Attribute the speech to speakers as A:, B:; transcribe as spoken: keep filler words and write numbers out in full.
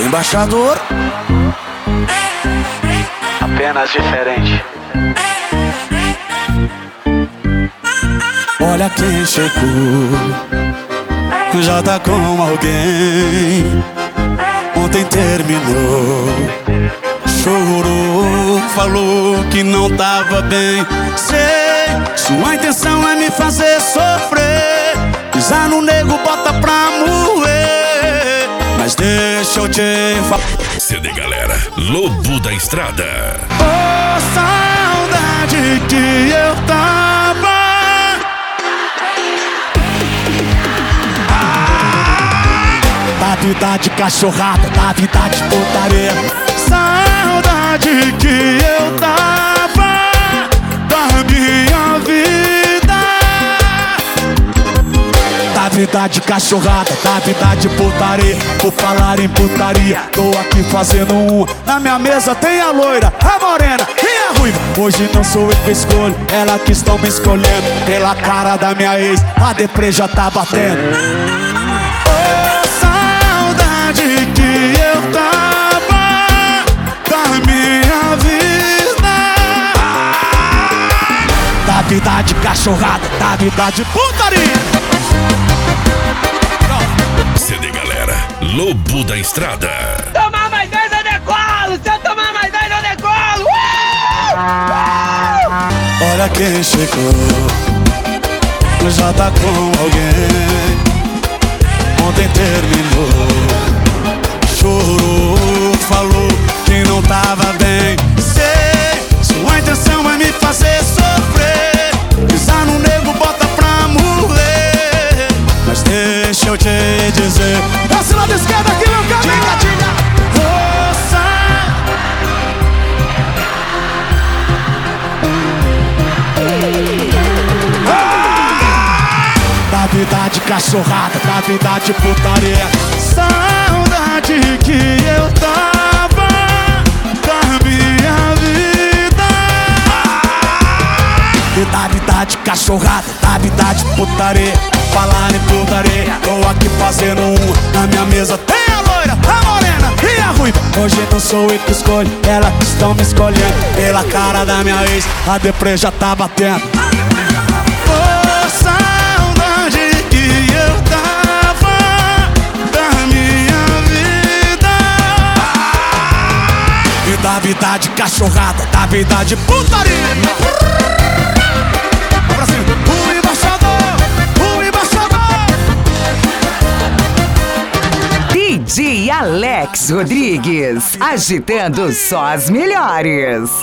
A: Embaixador,
B: apenas diferente.
A: olha quem chegou, já tá com alguém. Ontem terminou, chorou, falou que não tava bem. Sei, sua intenção é me fazer sofrer, pisar no nego, bota pra moer. Mas deixa eu te falar.
C: C D Galera, Lobo da Estrada.
A: Oh, saudade que eu tava. Da vida de cachorrada, da vida de putaria. Saudade que eu tava da minha vida. Da vida de cachorrada, da vida de putaria. Por falar em putaria, tô aqui fazendo um. Na minha mesa tem a loira, a morena e a ruiva. Hoje não sou eu que escolho, ela que estão me escolhendo. Pela cara da minha ex, a deprê já tá batendo. Que eu tava da minha vida. Da vida de cachorrada, da vida de putaria.
C: C D Galera, Lobo da Estrada.
D: Tomar mais dez eu decolo, se eu tomar mais dez eu decolo. Uh!
A: Olha quem chegou, já tá com alguém. Ontem terminou, chorou, falou que não tava bem. Sei, sua intenção é me fazer sofrer, pisar no nego, bota pra morrer. Mas deixa eu te dizer, desce lá da esquerda aqui, meu caminho. Diga, diga. Roça. Da vida de cachorrada, da vida de putaria. Saudade que eu tava da minha vida. E da vida de cachorrada, da vida de putaria. Falar em putaria, tô aqui fazendo um. Na minha mesa tem a loira, a morena e a ruiva. Hoje não sou eu que escolho, ela que estão me escolhendo. Pela cara da minha ex, a deprê já tá batendo. Oh, saudade que eu tava da minha vida. E da vida de cachorrada, da vida de putaria. Pra cima, o embaixador, o embaixador.
E: D J Alex Rodrigues, agitando só as melhores.